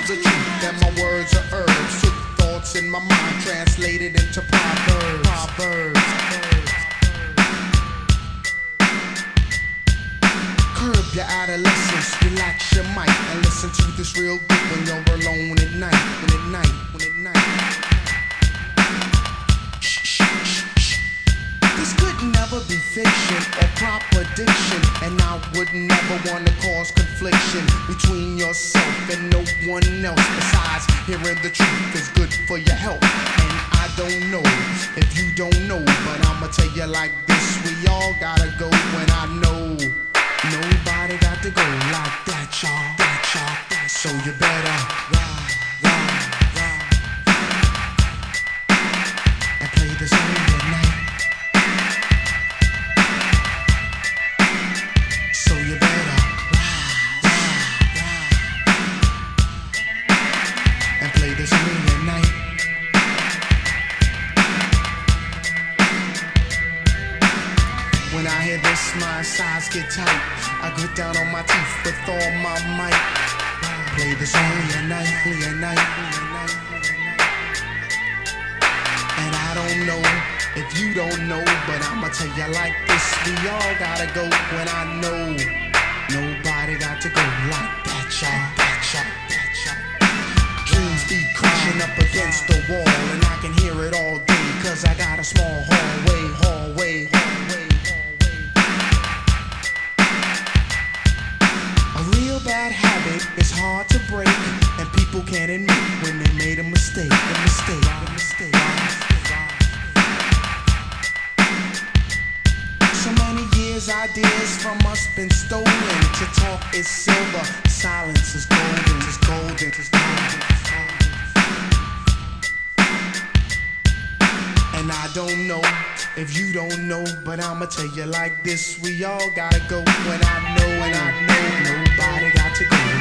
of the truth, and my words are herbs. Took thoughts in my mind, translated into proverbs. Curb your adolescence, relax your mic, and listen to this real good when you're alone at night. When at night. This could never be fiction or proper diction, and I would never want to cause confliction between yourself and no one else. Besides, hearing the truth is good for your health. And I don't know if you don't know, but I'ma tell you like this: we all gotta go when I know nobody got to go like that, y'all. So you better ride, and play the song at night. So you better ride, and play this song at night. When I hear this, my sides get tight. I get down on my teeth with all my might. Play this song at night. And I don't know if you don't know, but I'ma tell you like this: we all gotta go when I know nobody got to go like that, y'all. Dreams be crashing up against the wall, and I can hear it all day, 'cause I got a small hallway. A real bad habit is hard to break, and people can't admit when they made a mistake. So many years, ideas from us been stolen. To talk is silver, silence is golden. And I don't know if you don't know, but I'ma tell you like this: we all gotta go when I know nobody got to go.